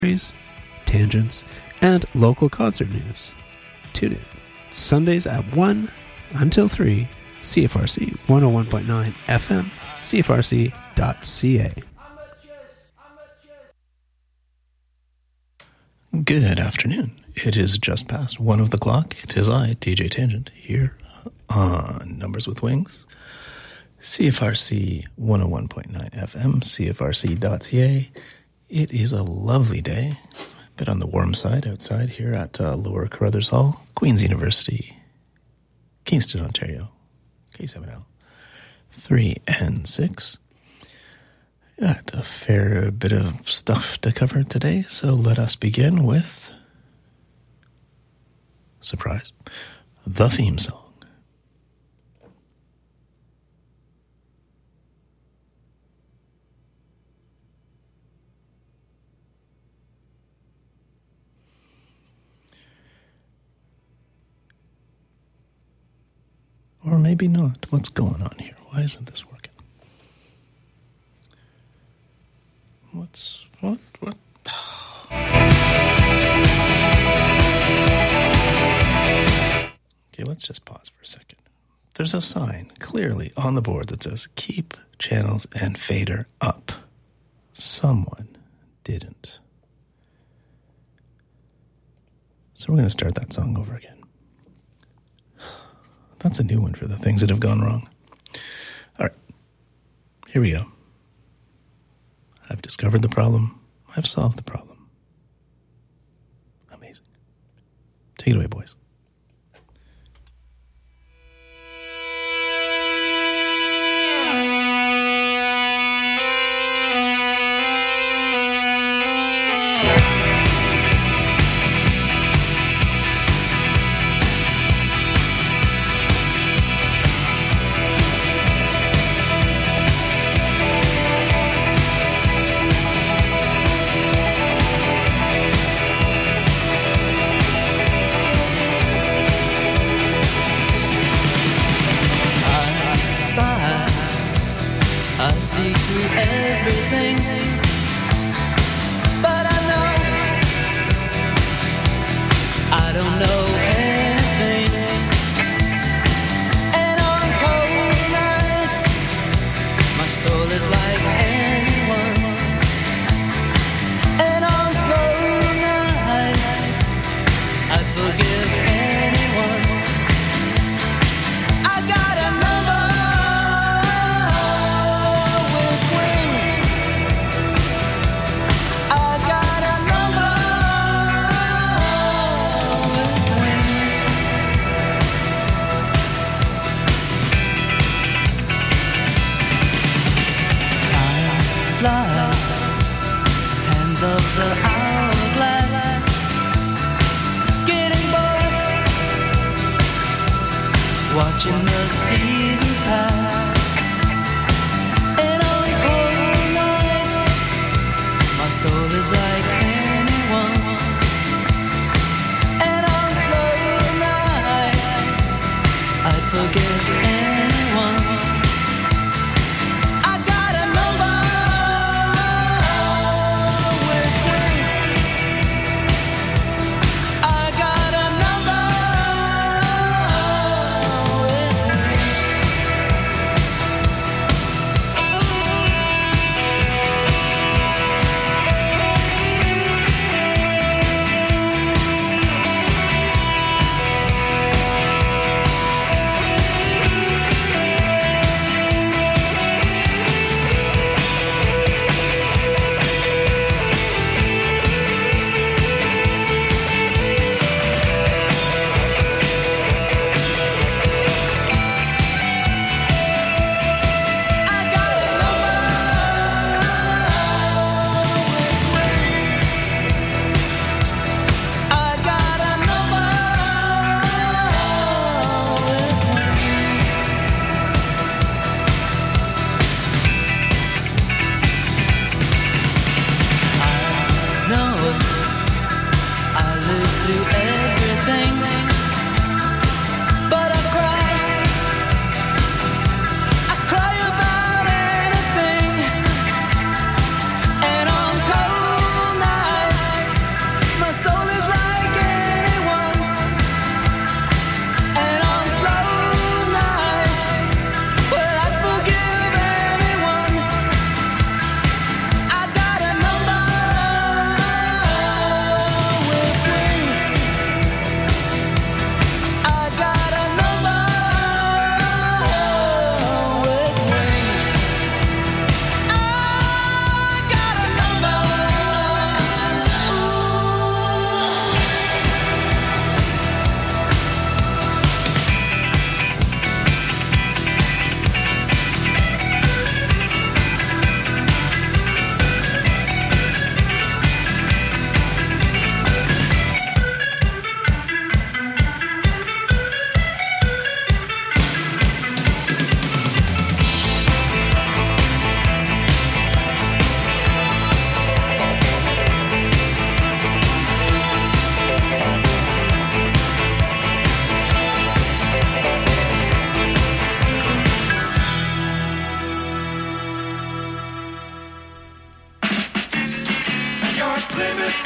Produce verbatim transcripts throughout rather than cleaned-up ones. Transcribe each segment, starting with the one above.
tangents, and local concert news. Tune in Sundays at one until three, C F R C one oh one point nine F M, C F R C dot C A. Good afternoon. It is just past one of the clock. Tis I, D J Tangent, here on Numbers with Wings, C F R C one oh one point nine F M, C F R C dot C A. It is a lovely day, a bit on the warm side outside here at uh, Lower Carruthers Hall, Queen's University, Kingston, Ontario, K seven L three N six. Got a fair bit of stuff to cover today, so let us begin with, surprise, the theme song. Or maybe not. What's going on here? Why isn't this working? What's, what, what? Okay, let's just pause for a second. There's a sign clearly on the board that says, keep channels and fader up. Someone didn't. So we're going to start that song over again. That's a new one for the things that have gone wrong. All right, here we go. I've discovered the problem. I've solved the problem. Amazing. Take it away, boys.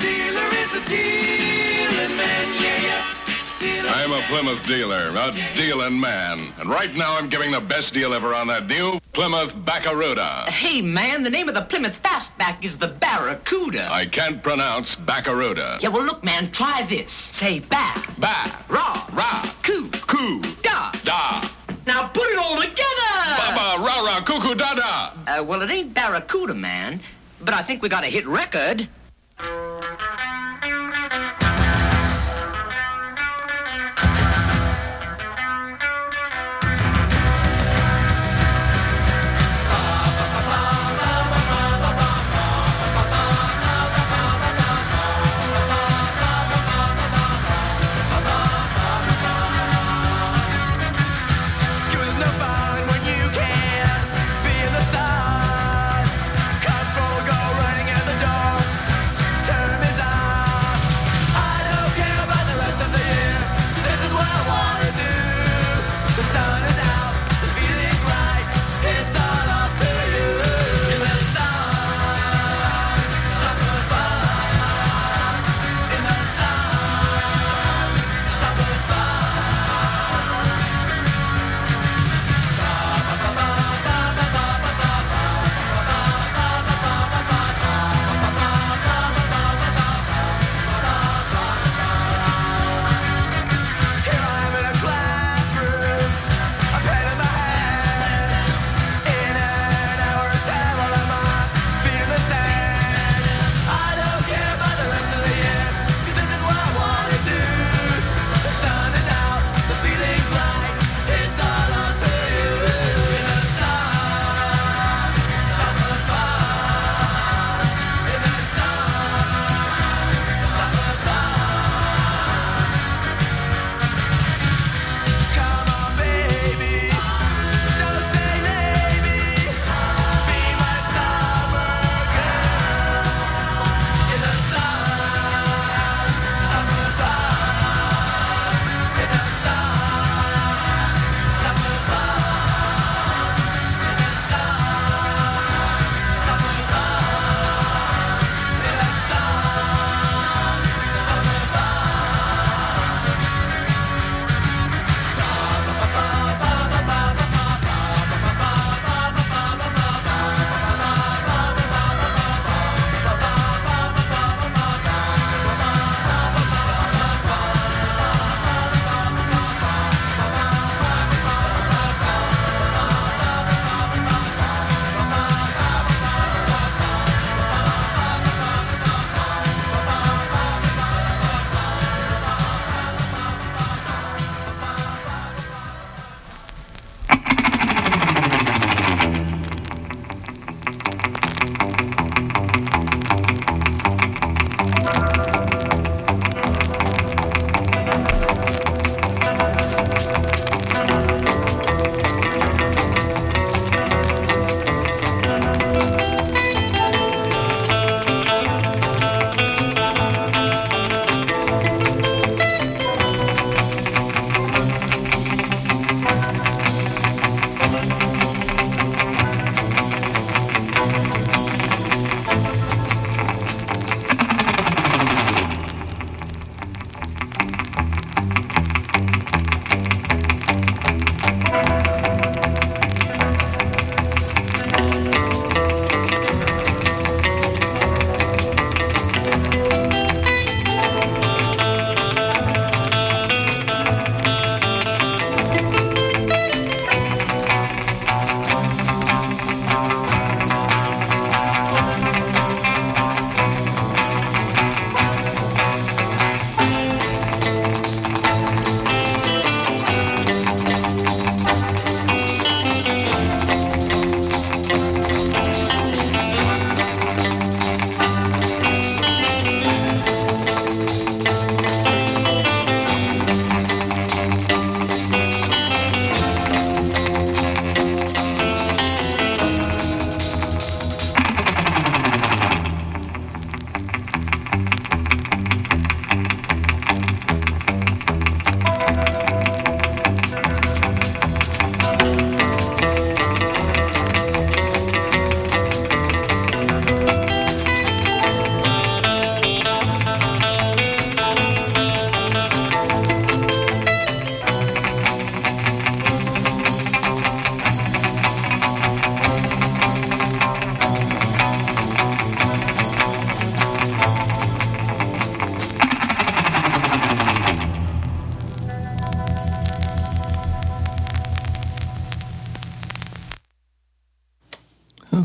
dealer is a dealing man, yeah, yeah. I'm a Plymouth dealer, a dealing man. And right now I'm giving the best deal ever on that new Plymouth Barracuda. Hey, man, the name of the Plymouth Fastback is the Barracuda. I can't pronounce Barracuda. Yeah, well, look, man, try this. Say back. Ba. Raw. Ra. Coo. Coo. Da. Da. Now put it all together. Baba. Ra. Ra. Cuckoo. Da. Da. Uh, well, it ain't Barracuda, man. But I think we got a hit record. Control, go running at the door.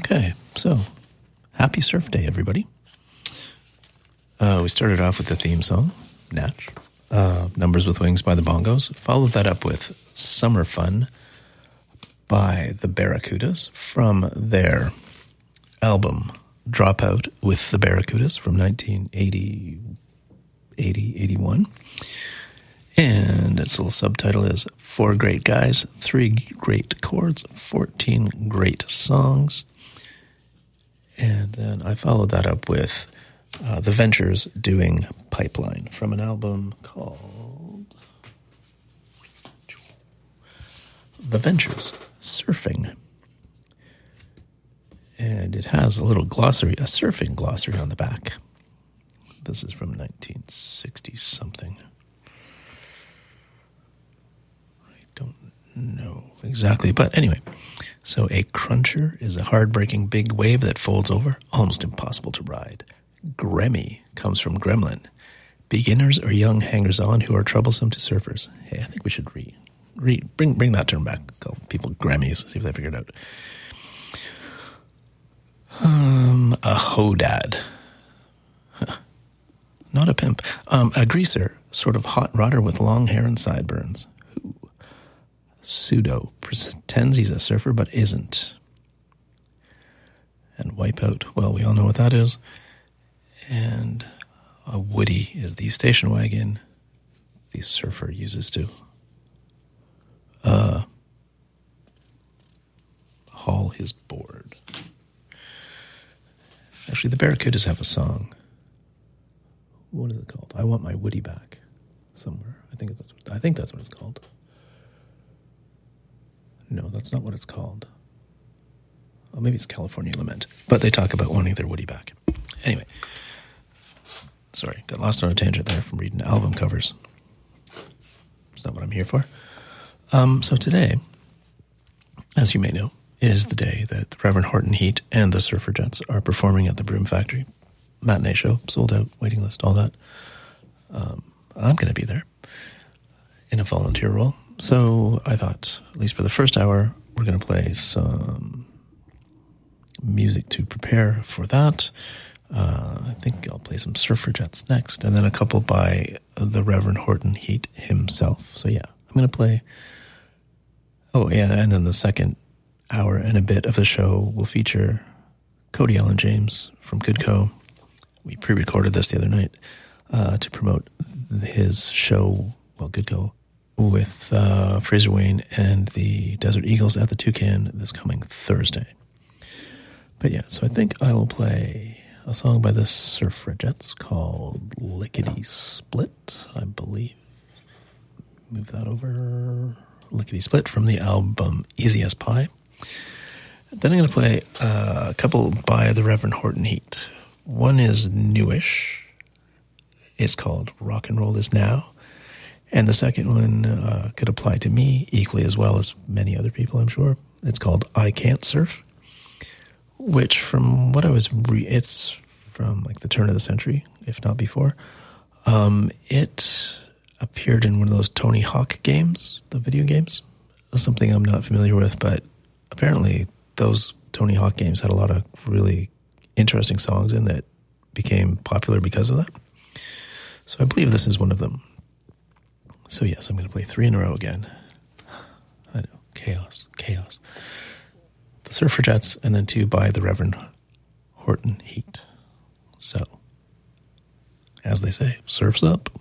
Okay, so happy Surf Day, everybody. Uh, we started off with the theme song, Natch, uh, Numbers with Wings by the Bongos. Followed that up with Summer Fun by the Barracudas from their album Dropout with the Barracudas from nineteen eighty, eighty, eighty-one. And its little subtitle is Four Great Guys, Three Great Chords, fourteen Great Songs. And then I followed that up with uh, The Ventures doing Pipeline from an album called The Ventures, Surfing. And it has a little glossary, a surfing glossary on the back. This is from nineteen sixty something. I don't know exactly, but anyway. So a cruncher is a hard-breaking big wave that folds over, almost impossible to ride. Gremmy comes from gremlin. Beginners or young hangers-on who are troublesome to surfers. Hey, I think we should re, re bring bring that term back. Call people gremmies, see if they figure it out. Um, a hodad. Huh. Not a pimp. Um, a greaser, sort of hot rodder with long hair and sideburns. Who? Pseudo pretends he's a surfer but isn't. And Wipeout, well, we all know what that is. And a woody is the station wagon the surfer uses to uh, haul his board. Actually, the Barracudas have a song. What is it called? I Want My Woody Back. Somewhere. I think that's what, I think that's what it's called. No, that's not what it's called. Oh, maybe it's California Lament. But they talk about wanting their Woody back. Anyway. Sorry, got lost on a tangent there from reading album covers. It's not what I'm here for. Um, so today, as you may know, is the day that the Reverend Horton Heat and the Surfer-Jets are performing at the Broom Factory. Matinee show, sold out, waiting list, all that. Um, I'm going to be there in a volunteer role. So I thought, at least for the first hour, we're going to play some music to prepare for that. Uh, I think I'll play some Surfer-Jets next, and then a couple by the Reverend Horton Heat himself. So yeah, I'm going to play... Oh yeah, and then the second hour and a bit of the show will feature Cody Allen James from Good Co. We pre-recorded this the other night uh, to promote his show, well, Good Co, with uh, Fraser Wayne and the Desert Eagles at the Toucan this coming Thursday. But yeah, so I think I will play a song by the Surfer-Jets called Lickety Split, I believe. Move that over. Lickety Split from the album Easy as Pie. Then I'm going to play uh, a couple by the Reverend Horton Heat. One is newish. It's called Rock and Roll Is Now. And the second one uh, could apply to me equally as well as many other people, I'm sure. It's called I Can't Surf, which from what I was, re- it's from like the turn of the century, if not before. Um, it appeared in one of those Tony Hawk games, the video games. Something I'm not familiar with, but apparently those Tony Hawk games had a lot of really interesting songs in that became popular because of that. So I believe this is one of them. So yes, I'm going to play three in a row again. I know, chaos, chaos. The Surfer-Jets, and then two by the Reverend Horton Heat. So, as they say, surf's up.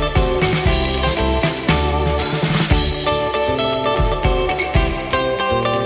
Thank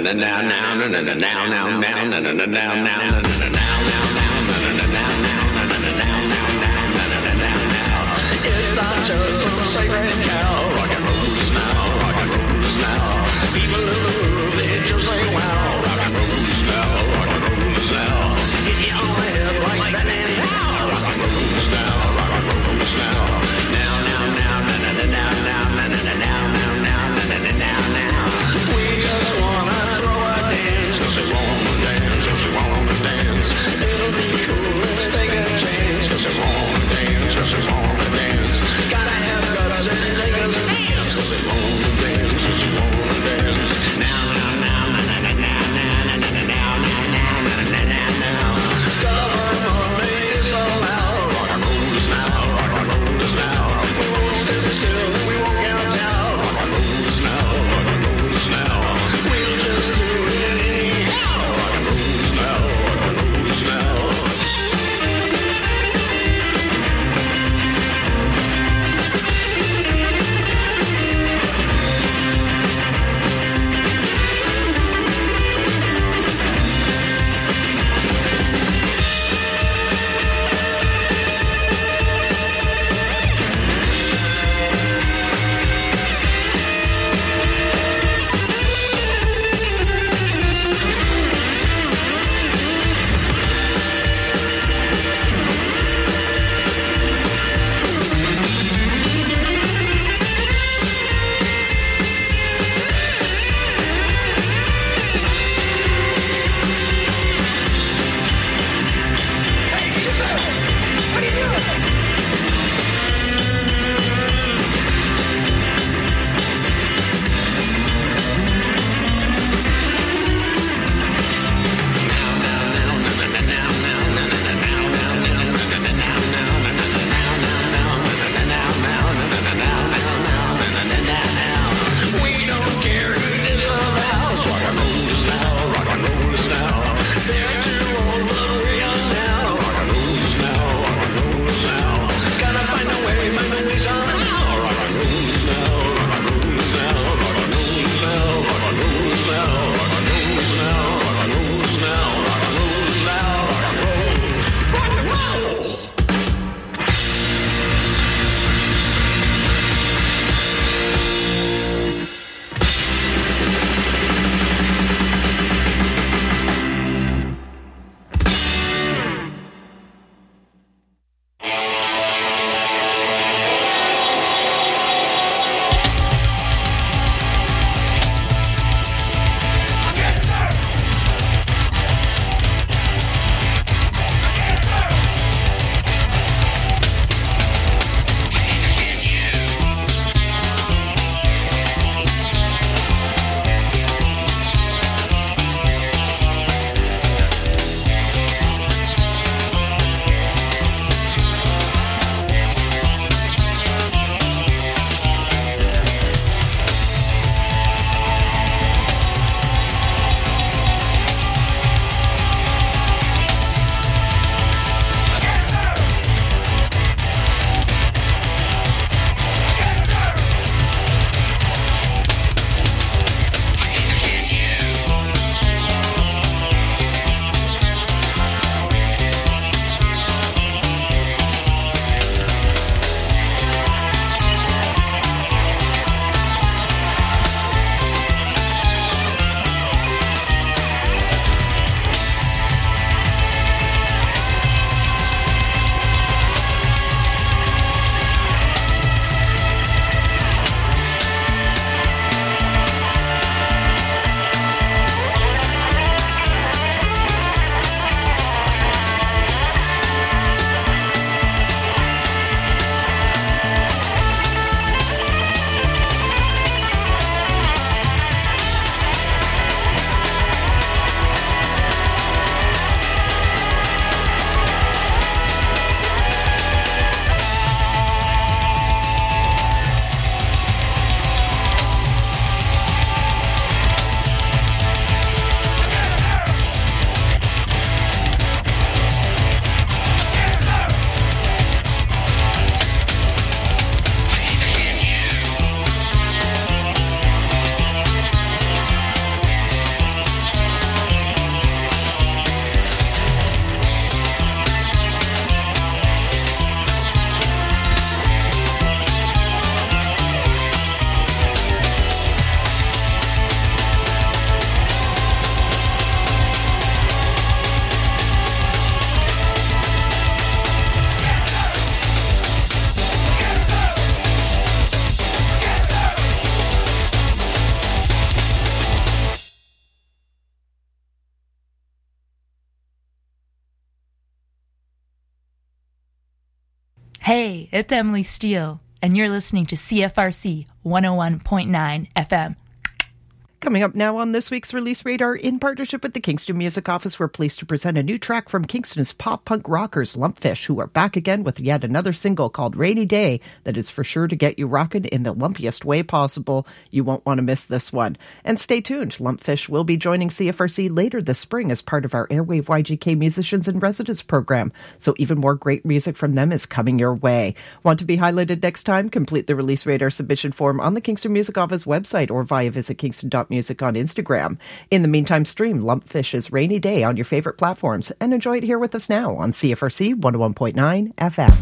Gotta have guts and take a Hey, it's Emily Steele, and you're listening to C F R C one oh one point nine F M. Coming up now on this week's Release Radar, in partnership with the Kingston Music Office, we're pleased to present a new track from Kingston's pop-punk rockers, Lumpfish, who are back again with yet another single called Rainy Day that is for sure to get you rocking in the lumpiest way possible. You won't want to miss this one. And stay tuned, Lumpfish will be joining C F R C later this spring as part of our Airwave Y G K Musicians in Residence program, so even more great music from them is coming your way. Want to be highlighted next time? Complete the Release Radar submission form on the Kingston Music Office website or via visit kingston dot music on Instagram. In the meantime, stream Lumpfish's Rainy Day on your favorite platforms and enjoy it here with us now on C F R C one oh one point nine F M.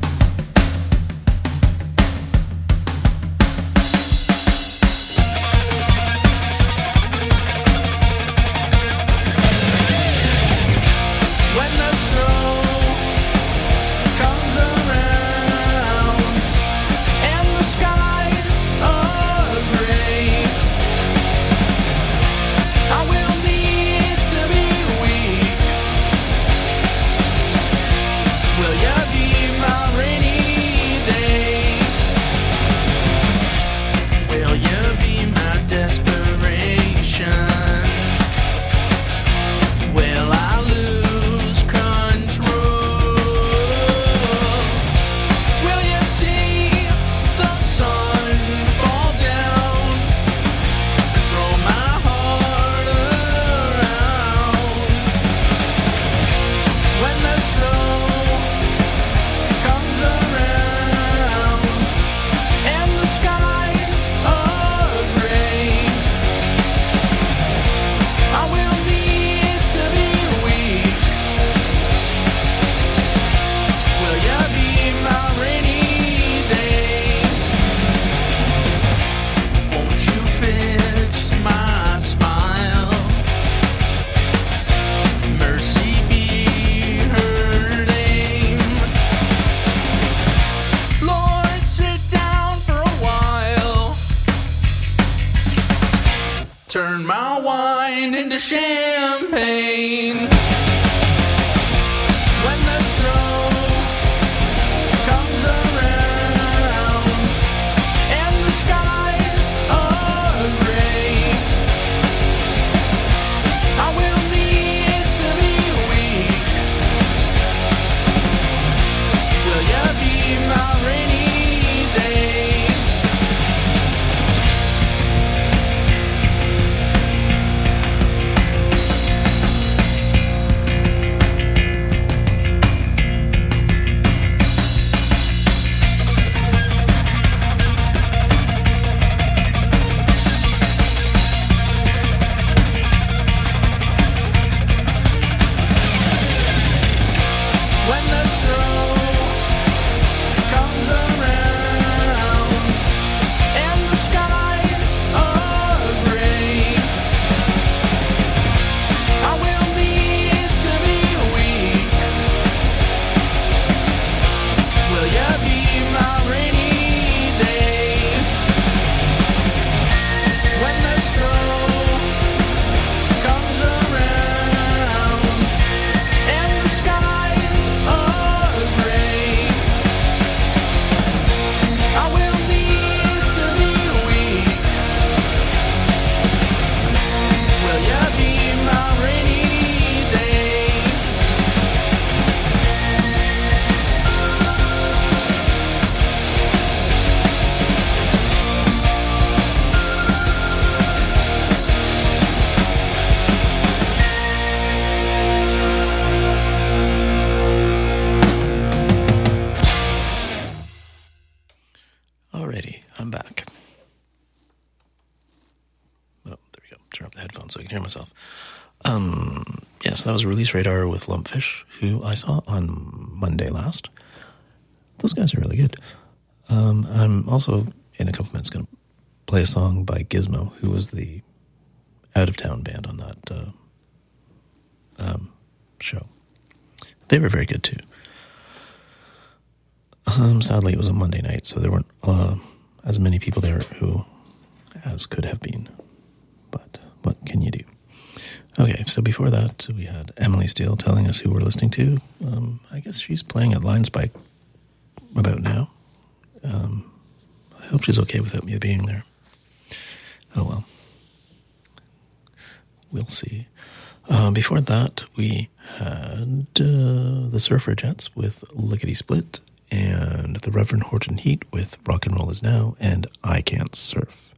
Turn my wine into champagne. When the snow comes around and the skies are gray, I will need to be weak. Will you be my rainy day? Myself. Um, yes, that was Release Radar with Lumpfish, who I saw on Monday last. Those guys are really good. Um, I'm also, in a couple minutes, going to play a song by Gizmo, who was the out-of-town band on that uh, um, show. They were very good, too. Um, sadly, it was a Monday night, so there weren't uh, as many people there who as could have been. But what can you do? Okay, so before that, we had Emily Steele telling us who we're listening to. Um, I guess she's playing at Line Spike about now. Um, I hope she's okay without me being there. Oh well. We'll see. Uh, before that, we had uh, the Surfragettes with Lickety Split, and the Reverend Horton Heat with Rock and Roll Is Now, and I Can't Surf.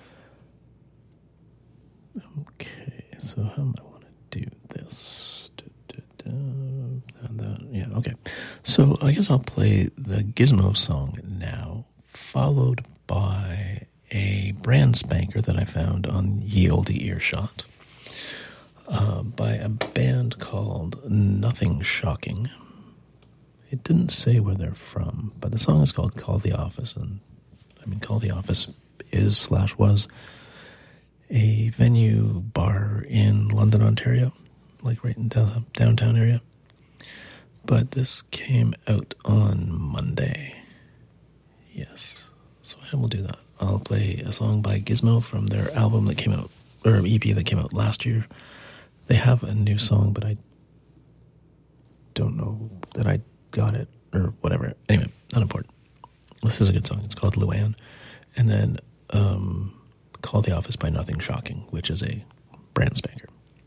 Okay, so how am I want to do this? Da, da, da, and that, yeah, okay. So I guess I'll play the Gizmo song now, followed by a brand spanker that I found on Ye Olde Earshot. Uh, by a band called Nothing Shocking. It didn't say where they're from, but the song is called Call the Office, and I mean, Call the Office is slash was a venue bar in London, Ontario, like right in the downtown area. But this came out on Monday. Yes, so I will do that. I'll play a song by Gizmo from their album that came out, or E P that came out last year. They have a new song, but I don't know that I got it or whatever. Anyway, not important. This is a good song. It's called Luann. And then um, Call the Office by Nothing Shocking, which is a brand spanker.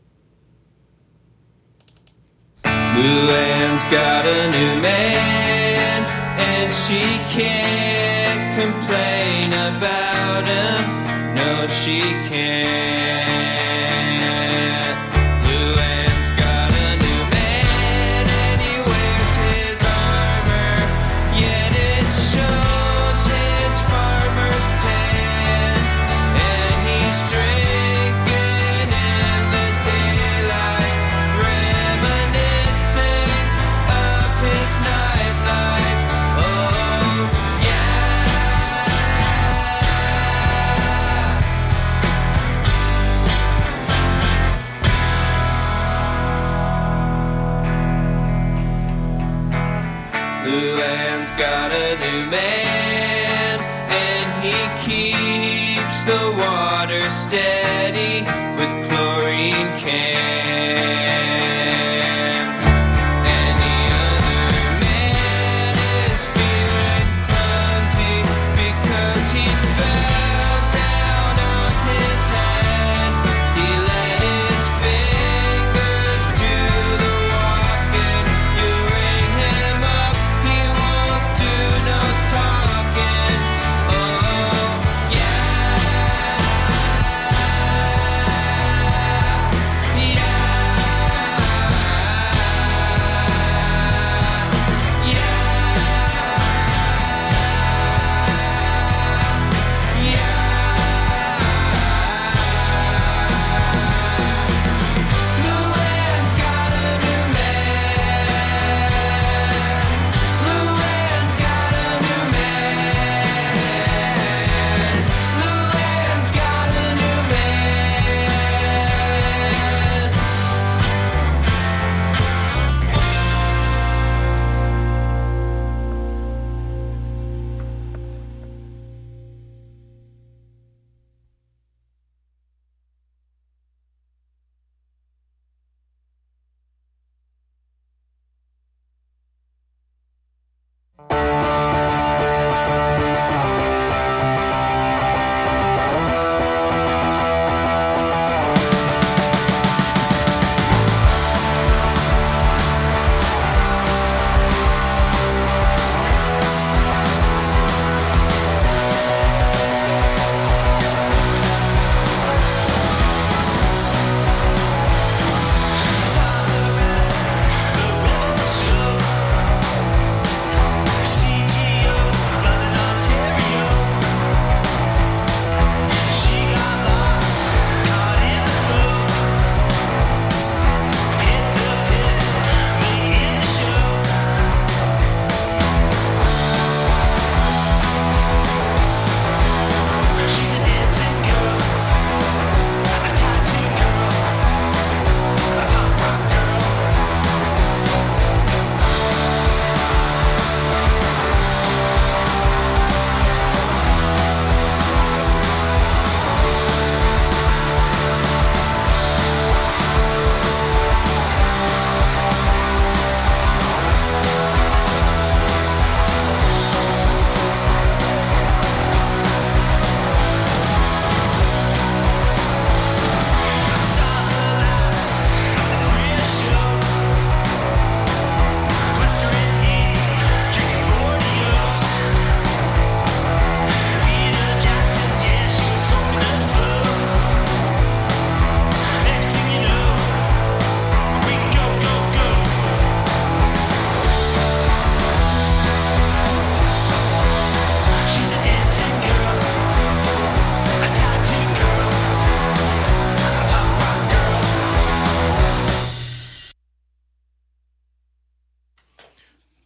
Luann's got a new man, and she can't complain about him. No, she can't. Luann's got a new man, and he keeps the water steady with chlorine cans. And the other man is feeling clumsy because he fell down on his head. He let his fingers do the walking. You ring him up, he won't do no talking. Oh, yeah.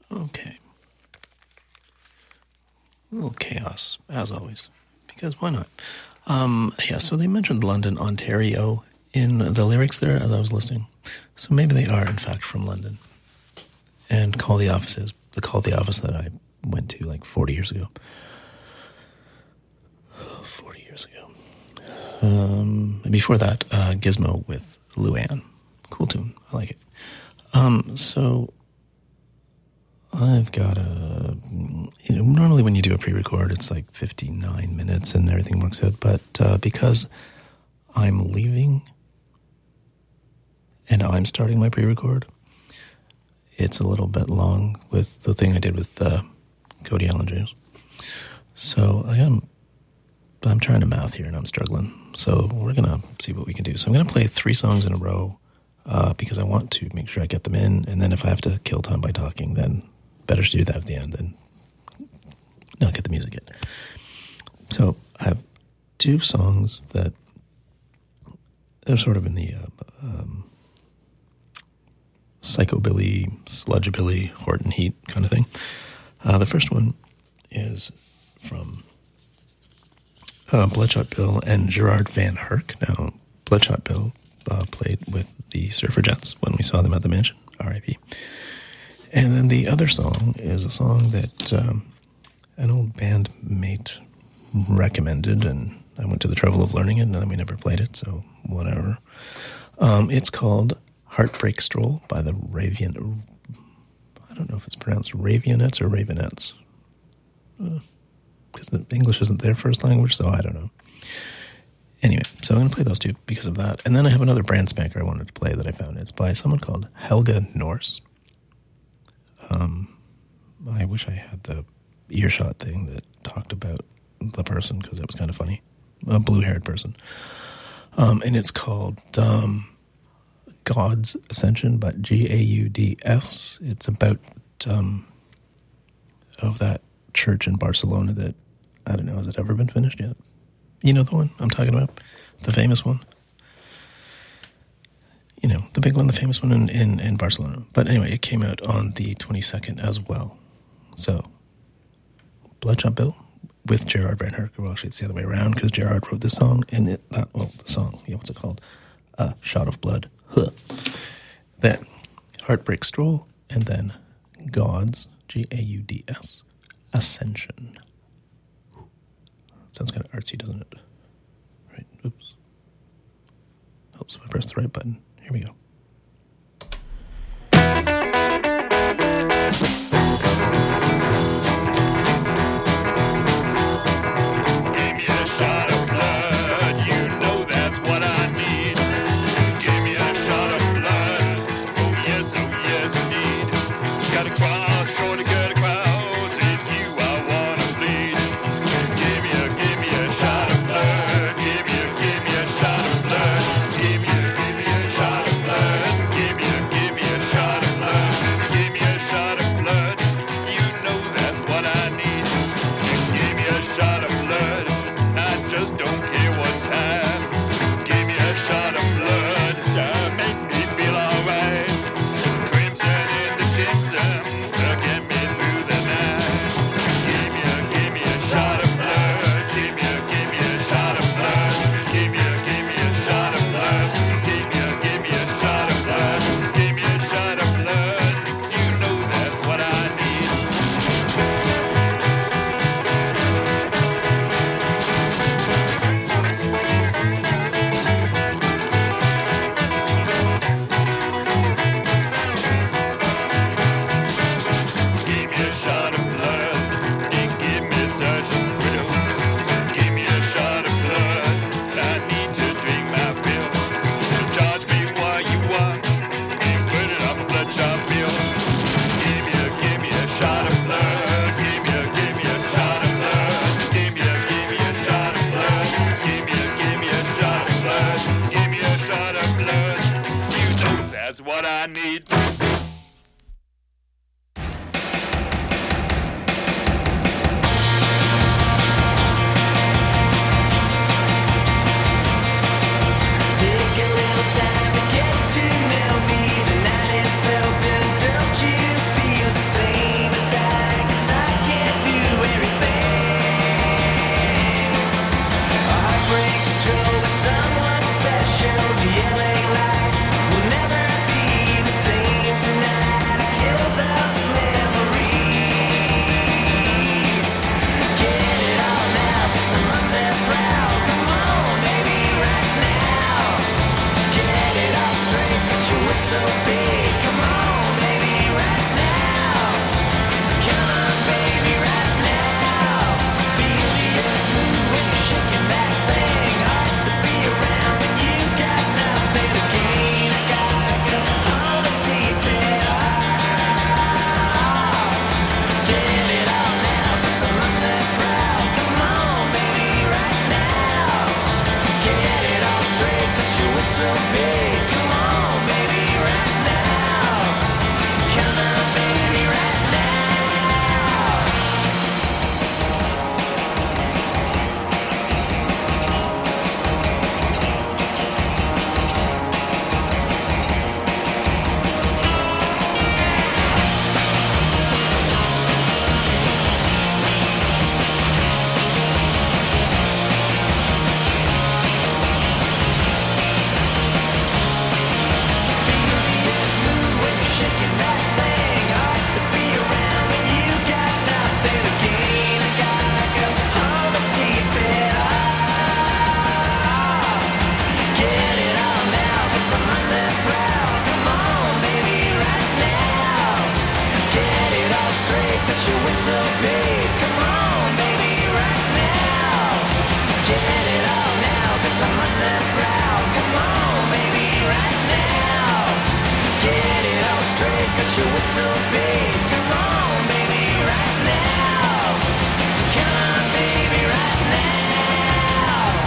Okay. A little chaos, as always, because why not? Um, yeah, so they mentioned London, Ontario in the lyrics there as I was listening. So maybe they are, in fact, from London. And Call the Office is the Call the Office that I went to like forty years ago. forty years ago. Um, and before that, uh, Gizmo with Luann. Cool tune. I like it. Um, so I've got a, you know, normally when you do a pre-record, it's like fifty-nine minutes and everything works out. But uh, because I'm leaving and I'm starting my pre-record, it's a little bit long with the thing I did with uh, Cody Allen James. So I am, I'm trying to mouth here and I'm struggling. So we're going to see what we can do. So I'm going to play three songs in a row uh, because I want to make sure I get them in. And then if I have to kill time by talking, then better to do that at the end than not get the music in. So I have two songs that are sort of in the uh, um, psychobilly, sludgebilly, Horton Heat kind of thing. Uh, the first one is from uh, Bloodshot Bill and Gerard Van Herk. Now, Bloodshot Bill uh, played with the Surfer-Jets when we saw them at the Mansion, R I P And then the other song is a song that um, an old bandmate recommended, and I went to the trouble of learning it, and then we never played it, so whatever. Um, it's called Heartbreak Stroll by the Ravian... I don't know if it's pronounced Ravionettes or Ravenettes. Because uh, the English isn't their first language, so I don't know. Anyway, so I'm going to play those two because of that. And then I have another brand spanker I wanted to play that I found. It's by someone called Helga Norse. Um, I wish I had the earshot thing that talked about the person because it was kind of funny. A blue-haired person. Um, and it's called um, God's Ascension, but G A U D S. It's about um, of that church in Barcelona that, I don't know, has it ever been finished yet? You know the one I'm talking about? The famous one? You know, the big one, the famous one in, in, in Barcelona. But anyway, it came out on the twenty-second as well. So, Bloodshot Bill with Gerard Van Herk. Well, actually, it's the other way around because Gerard wrote this song, and it, uh, well, the song, yeah, what's it called? Uh, Shot of Blood. Huh. Then, Heartbreak Stroll, and then God's, G A U D S, Ascension. Sounds kind of artsy, doesn't it? Right, oops. Helps if I press the right button. Here we go. Give me a shot of blood, you know that's what I need. Give me a shot of blood, oh yes, oh yes indeed. Gotta cross, sure to get across, it's you I wanna bleed. Give me a, give me a shot of blood, give me a, give me a shot of blood. Give me a, give me a shot of blood, give me a, give me a shot of blood. Give me a shot of blood, you know that's what I need. Give me a shot of blood, I just don't care what time. Give me a shot of blood, to make me feel alright. Crimson in the gypsum, to get me through the night. Give me a, give me a shot of blood, give me a, give me a shot of blood. Give me a, give me a shot of blood, give me a, give me a shot of blood. Give me a shot of blood, you know that's what I need. Give me a shot of blood, it give me such a thrill. Give me a shot of blood, I need to drink my fill. Charge me what you want, and put it on a bloodshot bill. Give me a, give me a shot of blood, give me a, give me a shot of blood. Give me a, give me a shot of blood, give me a, give me a shot of blood. Give me a shot of blood, you know that's what I need. Take a little time to get to know me. The night is open, don't you feel the same? your whistle, babe. Come on, baby, right now. Come on, baby, right now.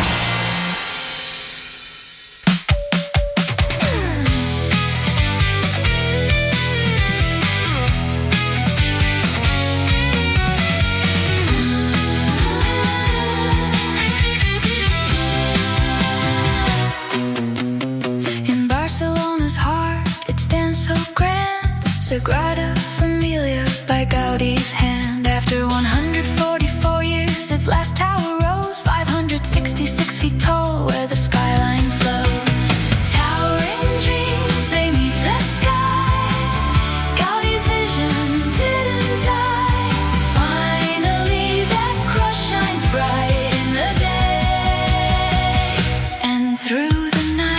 In Barcelona's heart, it stands so grand. Sagrada Familia by Gaudi's hand. After one hundred forty-four years, its last tower rose, five hundred sixty-six feet tall, where the skyline flows. Towering dreams, they meet the sky. Gaudi's vision didn't die. Finally, that cross shines bright in the day and through the night.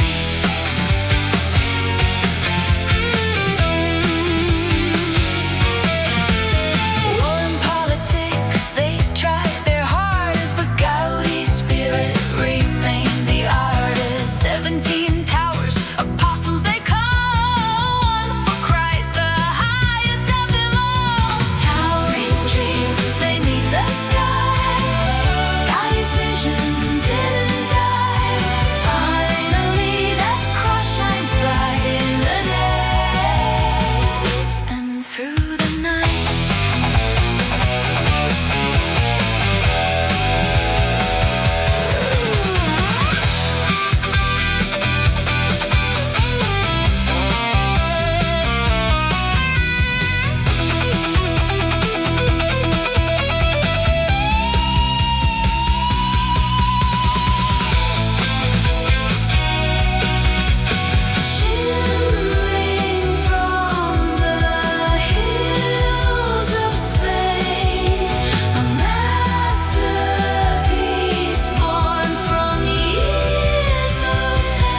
War and politics, they tried their hardest, but Gaudi's spirit remained the artist. Seventeen towers, apostles they call, one for Christ, the highest of them all. Towering dreams, they meet the sky. Gaudi's vision didn't die. Finally, that cross shines bright in the day and through the night. Shooting from the hills of Spain, a masterpiece born from years of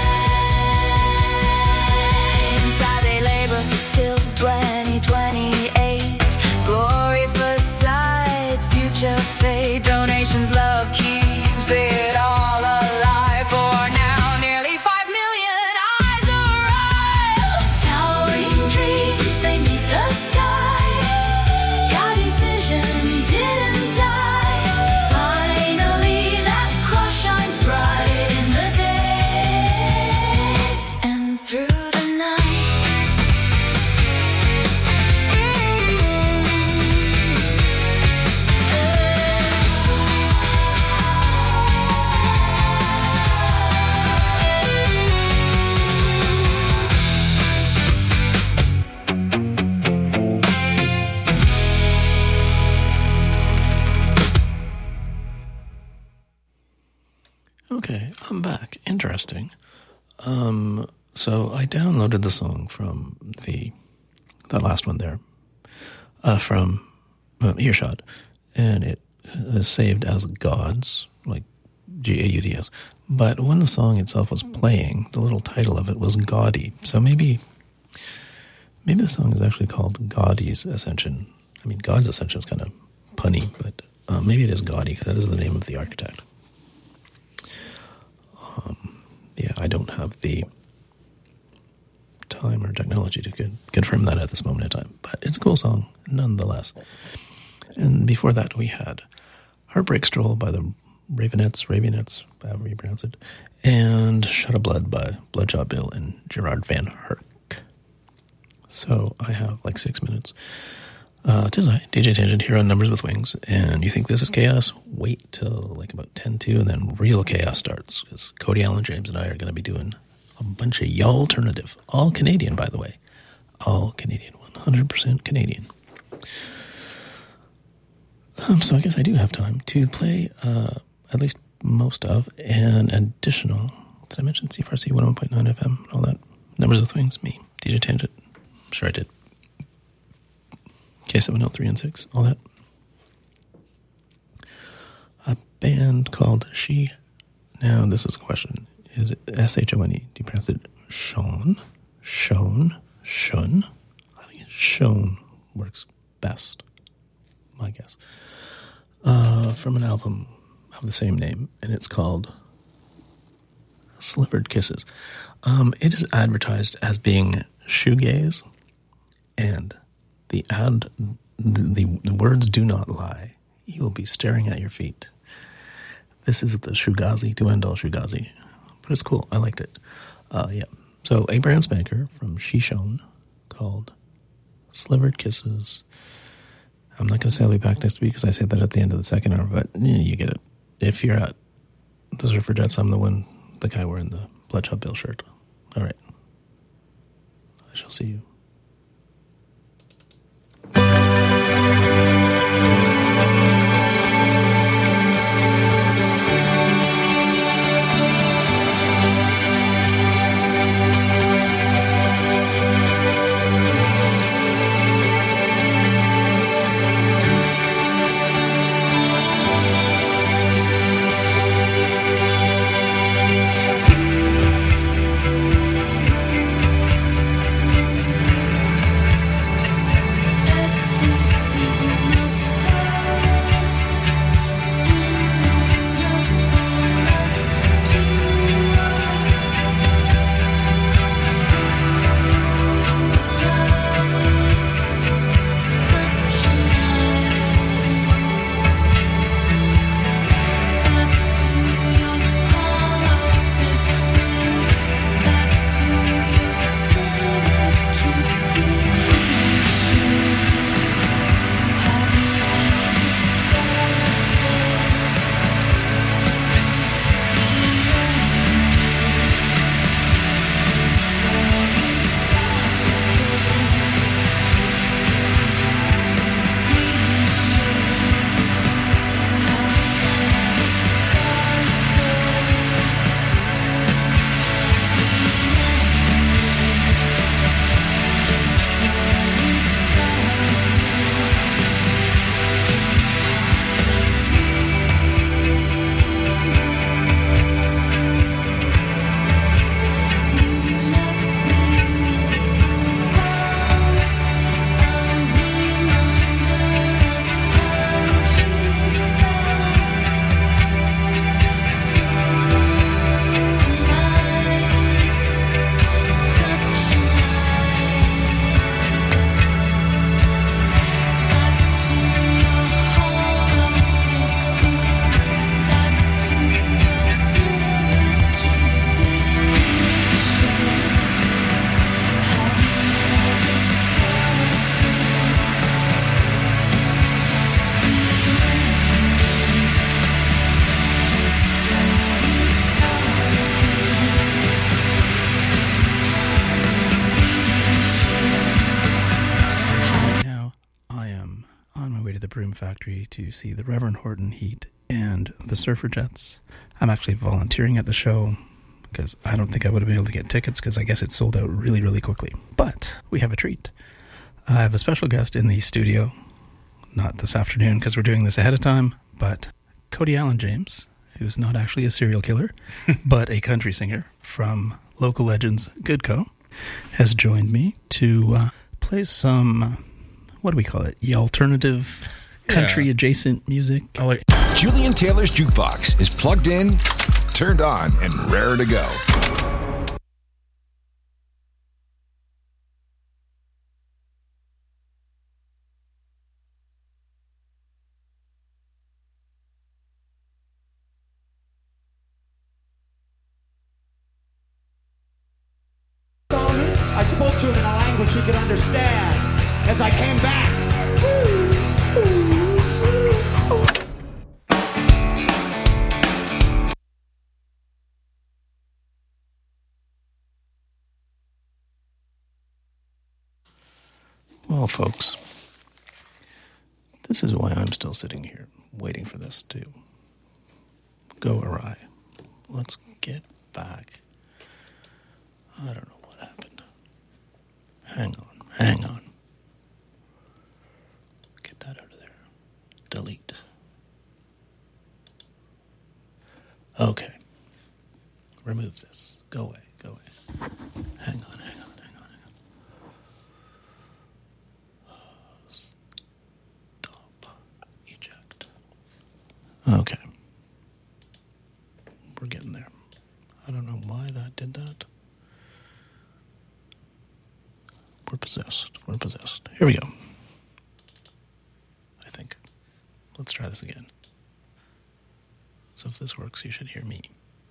pain. Inside they labor till twenty twenty-eight. Glory for sights, future fate. Donations, love keeps it all alive. For now, nearly five million eyes arrive. Towering dreams, they meet the sky. Gaudi's vision didn't die. Finally, that cross shines bright in the day and through the night. Okay, I'm back. Interesting. Um, so I downloaded the song from the that last one there, uh, from uh, Earshot, and it is saved as Gods, like G A U D S. But when the song itself was playing, the little title of it was Gaudy. So maybe, maybe the song is actually called Gaudy's Ascension. I mean, God's Ascension is kind of punny, but uh, maybe it is Gaudy because that is the name of the architect. Um, yeah, I don't have the time or technology to con- confirm that at this moment in time, but it's a cool song nonetheless. And before that, we had Heartbreak Stroll by the Ravenettes, Ravenettes, however you pronounce it, and Shot of Blood by Bloodshot Bill and Gerard Van Herk. So I have like six minutes. Uh, tis I, D J Tangent, here on Numbers with Wings, and you think this is chaos? Wait till like about ten to, and then real chaos starts, because Cody Allen James and I are going to be doing a bunch of y'all alternative, all Canadian, by the way, all Canadian, one hundred percent Canadian. Um, so I guess I do have time to play uh, at least most of an additional, did I mention C F R C one oh one point nine F M and all that? Numbers with Wings, me, D J Tangent, I'm sure I did. K seven oh three and six, all that. A band called She. Now, this is a question. Is it S H O N E? Do you pronounce it Sean? Sean? Shun? I think Shone works best. My guess. Uh, from an album of the same name, and it's called Slivered Kisses. Um, it is advertised as being shoegaze, and the ad, the, the, the words do not lie. You will be staring at your feet. This is the Shugazi, to end all Shugazi. But it's cool. I liked it. Uh, yeah. So Abraham Spanker from Shishon called Slivered Kisses. I'm not going to say I'll be back next week because I say that at the end of the second hour, but yeah, you get it. If you're at the Surfragettes, I'm the one, the guy wearing the Bloodshot Bill shirt. All right. I shall see you. Factory to see the Reverend Horton Heat and the Surfragettes. I'm actually volunteering at the show because I don't think I would have been able to get tickets because I guess it sold out really, really quickly. But we have a treat. I have a special guest in the studio, not this afternoon because we're doing this ahead of time, but Cody Allen James, who's not actually a serial killer, but a country singer from local legends Good Co, has joined me to uh, play some, what do we call it, the alternative country adjacent music. Like- Julian Taylor's jukebox is plugged in, turned on, and raring to go. I spoke to him in a language he could understand. As I came back, well, folks, this is why I'm still sitting here waiting for this to go awry. Let's get back. I don't know what happened. Hang on, hang on. Get that out of there. Delete. Okay. Remove this. Go away, go away. Hang on, hang on, hang on, hang on. Stop. Eject. Okay. We're getting there. I don't know why that did that. We're possessed. We're possessed. Here we go. I think. Let's try this again. So if this works, you should hear me.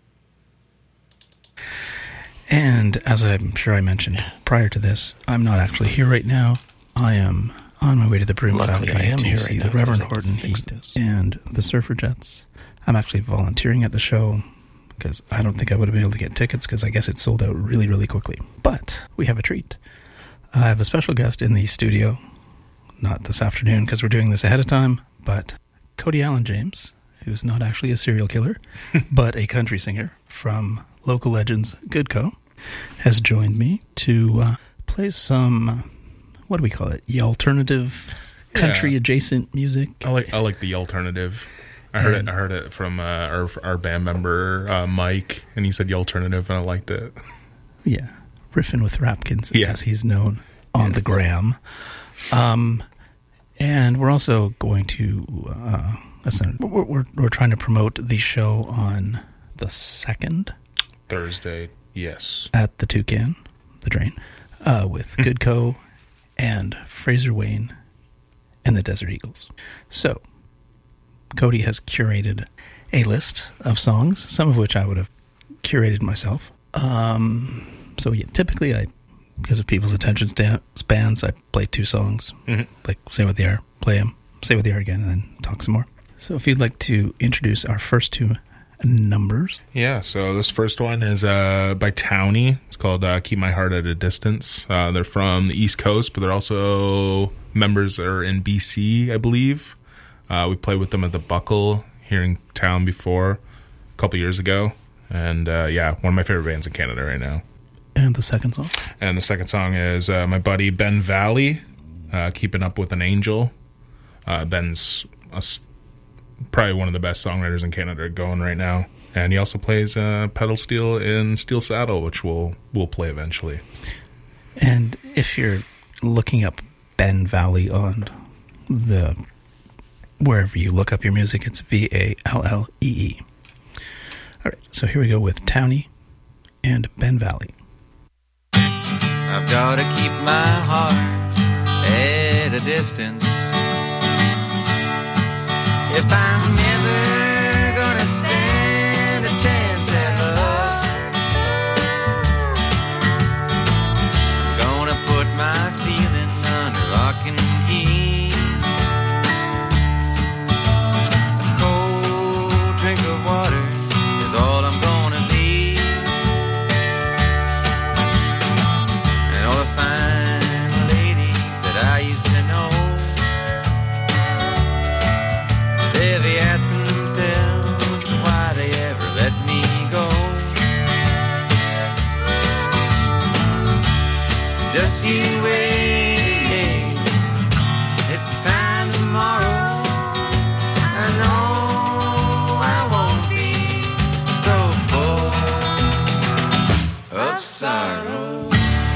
And as I'm sure I mentioned prior to this, I'm not actually here right now. I am on my way to the Broom Luckily, Balcony I am to here see right the now Reverend because I Horton fixed Mm-hmm. this. Mm. and the Surferjettes. I'm actually volunteering at the show because I don't think I would have been able to get tickets because I guess it sold out really, really quickly. But we have a treat. I have a special guest in the studio, not this afternoon because we're doing this ahead of time, but Cody Allen James, who's not actually a serial killer, but a country singer from local legends Good Co, has joined me to uh, play some, what do we call it, alternative country Yeah. adjacent music. I like I like the alternative. I heard it. I heard it from uh, our our band member uh, Mike, and he said the alternative, and I liked it. Yeah, riffing with Rapkins, Yeah. as he's known on the gram. Um, and we're also going to, uh, listen, we're, we're we're trying to promote the show on the second Thursday, yes, at the Toucan, the Drain, uh, with Good Co and Fraser Wayne and the Desert Eagles. So, Cody has curated a list of songs, some of which I would have curated myself. Um, so yeah, typically I, because of people's attention sta- spans, I play two songs, Mhm. like say what they are, play them, say what they are again, and then talk some more. So if you'd like to introduce our first two numbers. yeah. So this first one is uh, by Townie. It's called uh, "Keep My Heart at a Distance." Uh, they're from the East Coast, but they're also members that are in B C, I believe. Uh, we played with them at the Buckle here in town before, a couple years ago. And uh, yeah, one of my favorite bands in Canada right now. And the second song? And the second song is uh, my buddy Ben Valley, uh, Keeping Up with an Angel. Uh, Ben's a s probably one of the best songwriters in Canada going right now. And he also plays uh, pedal steel in Steel Saddle, which we'll, we'll play eventually. And if you're looking up Ben Valley on the wherever you look up your music, it's V A L L E E. All right, so here we go with Townie and Ben Valley. I've got to keep my heart at a distance. If I'm never gonna stand a chance at love, I'm gonna put my feeling under lock and key. A cold drink of water is all I'm gonna need. And all the fine ladies that I used to know, they'll be asking themselves why they ever let me go. Just you wait, it's time tomorrow. I know I won't be so full of sorrow.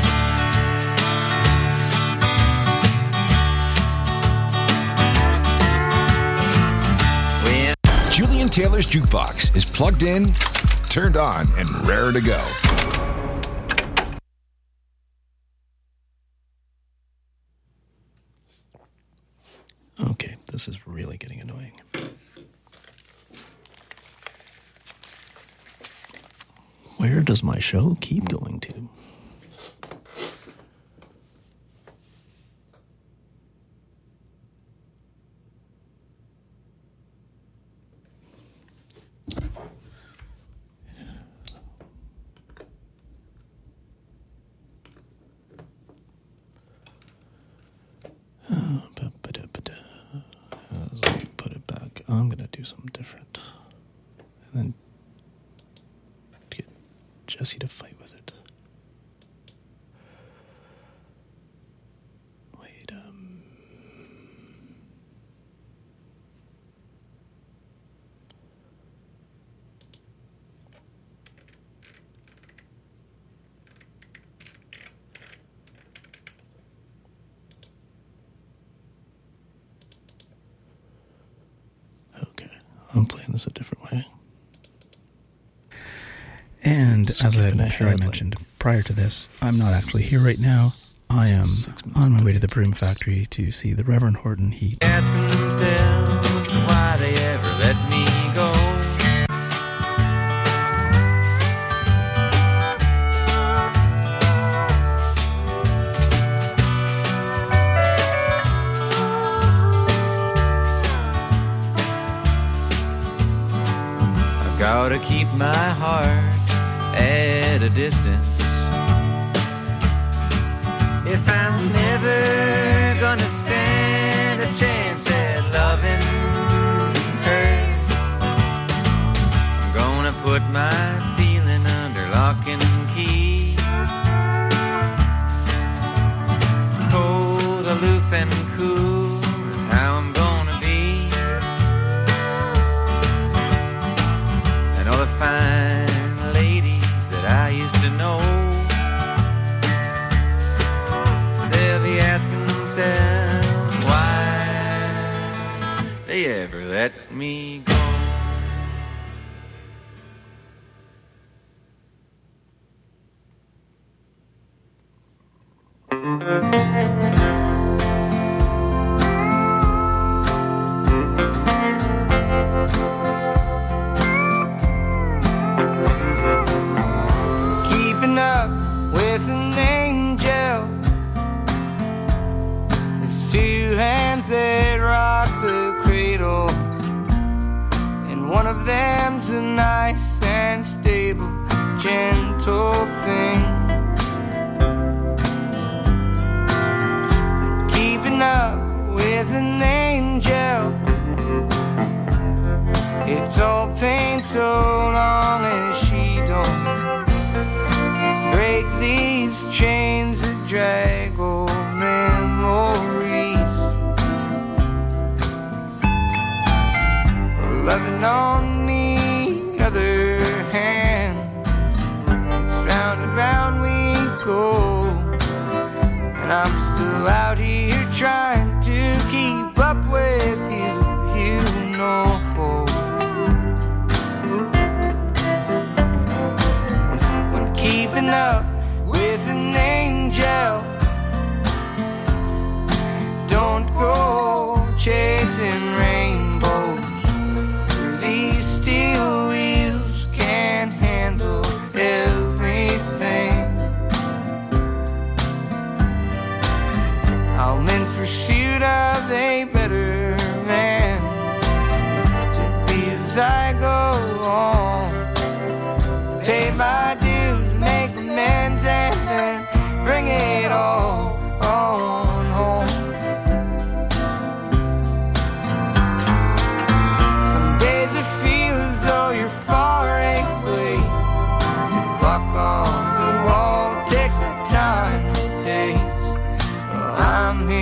When Julian Taylor's Jukebox is plugged in, turned on, and raring to go. Okay, this is really getting annoying. Where does my show keep going to? Uh, ba-ba-da-ba-da. As I put it back, I'm going to do something different. And then get Jesse to fight with it. Wait, um... Okay, I'm playing this a different way. And as I'm Skipping sure I ahead, like- mentioned prior to this, I'm not actually here right now. I am on my way to the Broom Factory to see the Reverend Horton Heat. Asking themselves why they ever let me go. I've got to keep my heart at a distance. If I'm never gonna stand a chance at loving her, I'm gonna put my feeling under lock and key. Cold, aloof, and cool is how I'm gonna be. And all the fine ladies that I used to know, they'll be asking themselves why they ever let me go. Keeping up with an angel, two hands that rock the cradle, and one of them's a nice and stable, gentle thing. Keeping up with an angel, it's all pain so long as she don't break these chains that drag old memories. Loving on the other hand, it's round and round we go, and I'm still out here trying to keep up with you, you know. When keeping up with an angel, don't go chasing rainbows. These steel wheels can't handle everything. I'm in pursuit of a better